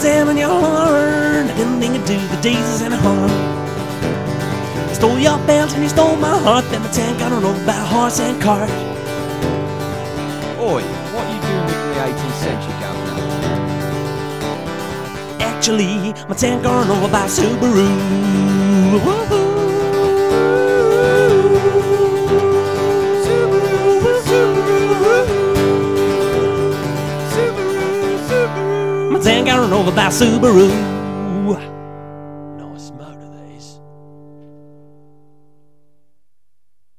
telling your heart, I didn't think I'd do the daisies any harm. I stole your bells and you stole my heart, then my tank got run over by a horse and cart. Oi, what are you doing with the 18th century gal now? Actually, my tank got run over by a Subaru. Woo-hoo. My tank got run over by a Subaru.